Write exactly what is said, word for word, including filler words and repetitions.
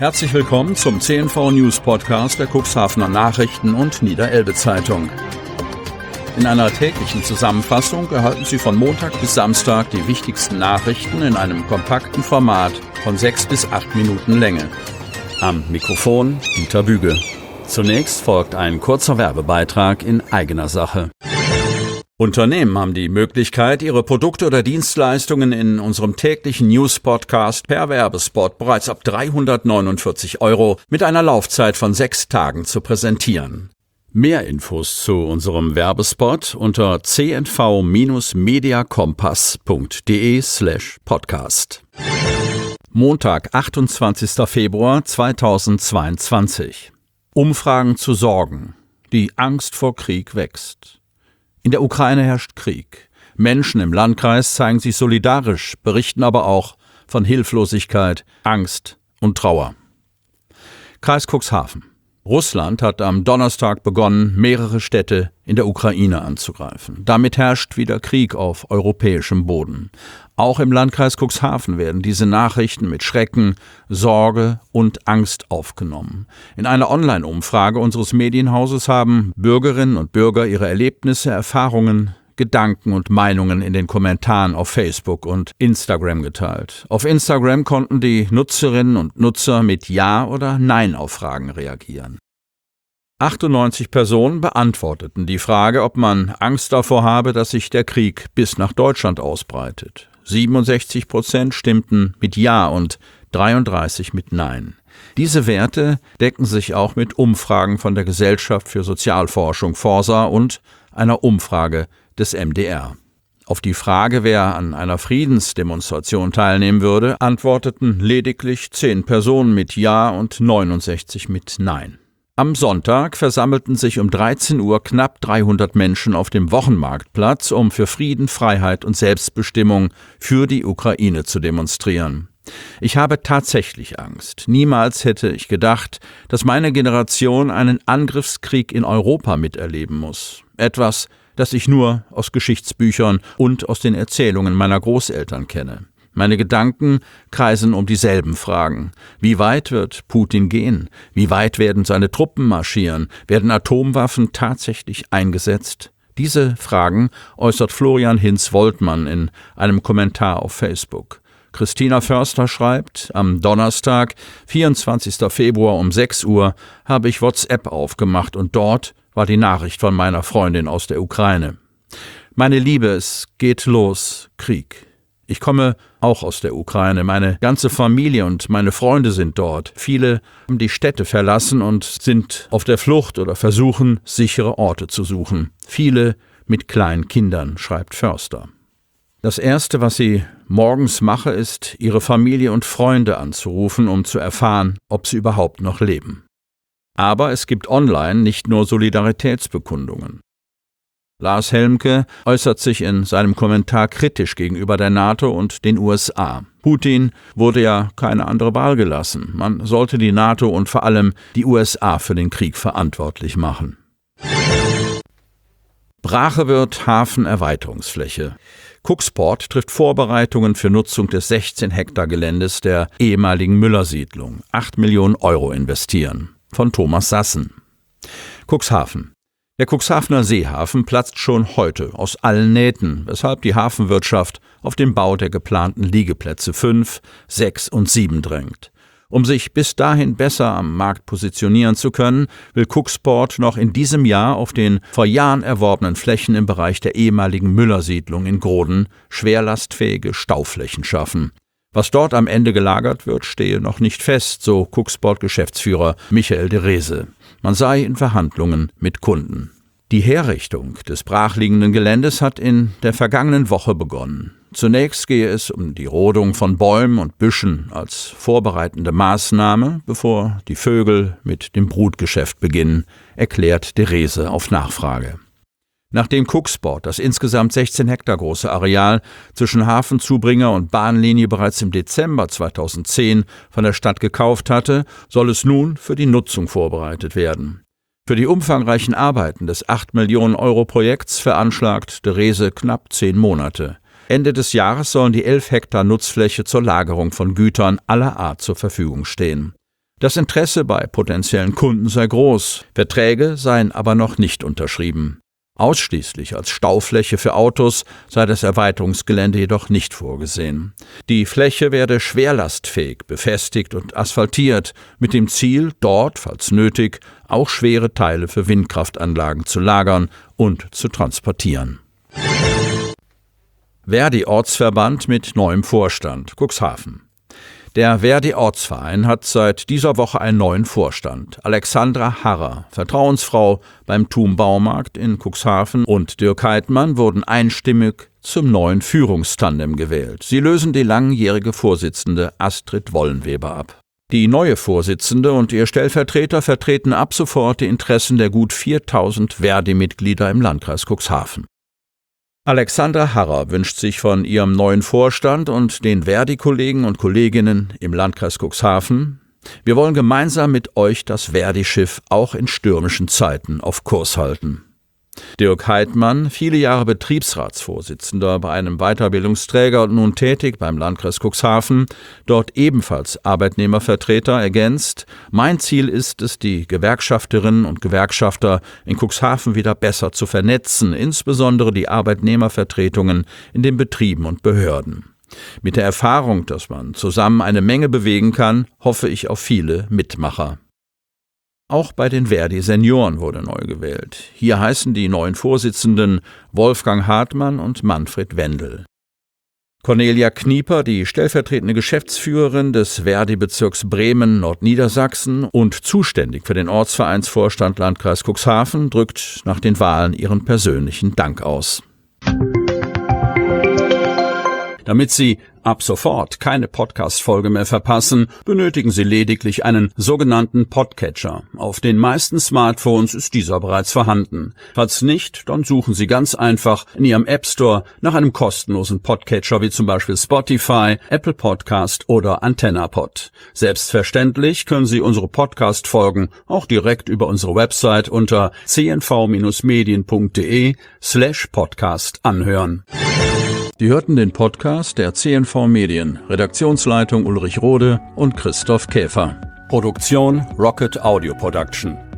Herzlich willkommen zum C N V News Podcast der Cuxhavener Nachrichten und Niederelbe Zeitung. In einer täglichen Zusammenfassung erhalten Sie von Montag bis Samstag die wichtigsten Nachrichten in einem kompakten Format von sechs bis acht Minuten Länge. Am Mikrofon Dieter Büge. Zunächst folgt ein kurzer Werbebeitrag in eigener Sache. Unternehmen haben die Möglichkeit, ihre Produkte oder Dienstleistungen in unserem täglichen News-Podcast per Werbespot bereits ab dreihundertneunundvierzig Euro mit einer Laufzeit von sechs Tagen zu präsentieren. Mehr Infos zu unserem Werbespot unter c n v mediakompass punkt de slash podcast. Montag, achtundzwanzigster Februar zweitausendzweiundzwanzig. Umfragen zu Sorgen. Die Angst vor Krieg wächst. In der Ukraine herrscht Krieg. Menschen im Landkreis zeigen sich solidarisch, berichten aber auch von Hilflosigkeit, Angst und Trauer. Kreis Cuxhaven. Russland hat am Donnerstag begonnen, mehrere Städte in der Ukraine anzugreifen. Damit herrscht wieder Krieg auf europäischem Boden. Auch im Landkreis Cuxhaven werden diese Nachrichten mit Schrecken, Sorge und Angst aufgenommen. In einer Online-Umfrage unseres Medienhauses haben Bürgerinnen und Bürger ihre Erlebnisse, Erfahrungen, Gedanken und Meinungen in den Kommentaren auf Facebook und Instagram geteilt. Auf Instagram konnten die Nutzerinnen und Nutzer mit Ja oder Nein auf Fragen reagieren. achtundneunzig Personen beantworteten die Frage, ob man Angst davor habe, dass sich der Krieg bis nach Deutschland ausbreitet. siebenundsechzig Prozent stimmten mit Ja und dreiunddreißig mit Nein. Diese Werte decken sich auch mit Umfragen von der Gesellschaft für Sozialforschung Forsa und einer Umfrage des M D R. Auf die Frage, wer an einer Friedensdemonstration teilnehmen würde, antworteten lediglich zehn Personen mit Ja und neunundsechzig mit Nein. Am Sonntag versammelten sich um dreizehn Uhr knapp dreihundert Menschen auf dem Wochenmarktplatz, um für Frieden, Freiheit und Selbstbestimmung für die Ukraine zu demonstrieren. Ich habe tatsächlich Angst. Niemals hätte ich gedacht, dass meine Generation einen Angriffskrieg in Europa miterleben muss. Etwas, das ich nur aus Geschichtsbüchern und aus den Erzählungen meiner Großeltern kenne. Meine Gedanken kreisen um dieselben Fragen. Wie weit wird Putin gehen? Wie weit werden seine Truppen marschieren? Werden Atomwaffen tatsächlich eingesetzt? Diese Fragen äußert Florian Hinz-Woltmann in einem Kommentar auf Facebook. Christina Förster schreibt, am Donnerstag, vierundzwanzigster Februar um sechs Uhr, habe ich WhatsApp aufgemacht und dort war die Nachricht von meiner Freundin aus der Ukraine. Meine Liebe, es geht los, Krieg. Ich komme auch aus der Ukraine. Meine ganze Familie und meine Freunde sind dort. Viele haben die Städte verlassen und sind auf der Flucht oder versuchen, sichere Orte zu suchen. Viele mit kleinen Kindern, schreibt Förster. Das Erste, was sie morgens mache, ist, ihre Familie und Freunde anzurufen, um zu erfahren, ob sie überhaupt noch leben. Aber es gibt online nicht nur Solidaritätsbekundungen. Lars Helmke äußert sich in seinem Kommentar kritisch gegenüber der NATO und den U S A. Putin wurde ja keine andere Wahl gelassen. Man sollte die NATO und vor allem die U S A für den Krieg verantwortlich machen. Brachewirt Hafenerweiterungsfläche. Cuxport trifft Vorbereitungen für Nutzung des sechzehn Hektar Geländes der ehemaligen Müller-Siedlung. acht Millionen Euro investieren. Von Thomas Sassen. Cuxhaven. Der Cuxhavener Seehafen platzt schon heute aus allen Nähten, weshalb die Hafenwirtschaft auf den Bau der geplanten Liegeplätze fünf, sechs und sieben drängt. Um sich bis dahin besser am Markt positionieren zu können, will Cuxport noch in diesem Jahr auf den vor Jahren erworbenen Flächen im Bereich der ehemaligen Müller-Siedlung in Groden schwerlastfähige Stauflächen schaffen. Was dort am Ende gelagert wird, stehe noch nicht fest, so Cuxport-Geschäftsführer Michael de Rese. Man sei in Verhandlungen mit Kunden. Die Herrichtung des brachliegenden Geländes hat in der vergangenen Woche begonnen. Zunächst gehe es um die Rodung von Bäumen und Büschen als vorbereitende Maßnahme, bevor die Vögel mit dem Brutgeschäft beginnen, erklärt de Rese auf Nachfrage. Nachdem Cuxport das insgesamt sechzehn Hektar große Areal zwischen Hafenzubringer und Bahnlinie bereits im Dezember zweitausendzehn von der Stadt gekauft hatte, soll es nun für die Nutzung vorbereitet werden. Für die umfangreichen Arbeiten des acht Millionen Euro Projekts veranschlagt de Rese knapp zehn Monate. Ende des Jahres sollen die elf Hektar Nutzfläche zur Lagerung von Gütern aller Art zur Verfügung stehen. Das Interesse bei potenziellen Kunden sei groß, Verträge seien aber noch nicht unterschrieben. Ausschließlich als Staufläche für Autos sei das Erweiterungsgelände jedoch nicht vorgesehen. Die Fläche werde schwerlastfähig, befestigt und asphaltiert, mit dem Ziel, dort, falls nötig, auch schwere Teile für Windkraftanlagen zu lagern und zu transportieren. Verdi-Ortsverband mit neuem Vorstand, Cuxhaven. Der Verdi-Ortsverein hat seit dieser Woche einen neuen Vorstand. Alexandra Harrer, Vertrauensfrau beim Thum Baumarkt in Cuxhaven, und Dirk Heidmann wurden einstimmig zum neuen Führungstandem gewählt. Sie lösen die langjährige Vorsitzende Astrid Wollenweber ab. Die neue Vorsitzende und ihr Stellvertreter vertreten ab sofort die Interessen der gut viertausend Verdi-Mitglieder im Landkreis Cuxhaven. Alexandra Harrer wünscht sich von ihrem neuen Vorstand und den Verdi-Kollegen und Kolleginnen im Landkreis Cuxhaven: Wir wollen gemeinsam mit euch das Verdi-Schiff auch in stürmischen Zeiten auf Kurs halten. Dirk Heidmann, viele Jahre Betriebsratsvorsitzender bei einem Weiterbildungsträger und nun tätig beim Landkreis Cuxhaven, dort ebenfalls Arbeitnehmervertreter, ergänzt: Mein Ziel ist es, die Gewerkschafterinnen und Gewerkschafter in Cuxhaven wieder besser zu vernetzen, insbesondere die Arbeitnehmervertretungen in den Betrieben und Behörden. Mit der Erfahrung, dass man zusammen eine Menge bewegen kann, hoffe ich auf viele Mitmacher. Auch bei den Verdi-Senioren wurde neu gewählt. Hier heißen die neuen Vorsitzenden Wolfgang Hartmann und Manfred Wendel. Cornelia Knieper, die stellvertretende Geschäftsführerin des Verdi-Bezirks Bremen-Nordniedersachsen und zuständig für den Ortsvereinsvorstand Landkreis Cuxhaven, drückt nach den Wahlen ihren persönlichen Dank aus. Damit Sie ab sofort keine Podcast-Folge mehr verpassen, benötigen Sie lediglich einen sogenannten Podcatcher. Auf den meisten Smartphones ist dieser bereits vorhanden. Falls nicht, dann suchen Sie ganz einfach in Ihrem App Store nach einem kostenlosen Podcatcher wie zum Beispiel Spotify, Apple Podcast oder AntennaPod. Selbstverständlich können Sie unsere Podcast-Folgen auch direkt über unsere Website unter c n v Bindestrich medien punkt d e slash podcast anhören. Sie hörten den Podcast der C N V Medien, Redaktionsleitung Ulrich Rode und Christoph Käfer. Produktion Rocket Audio Production.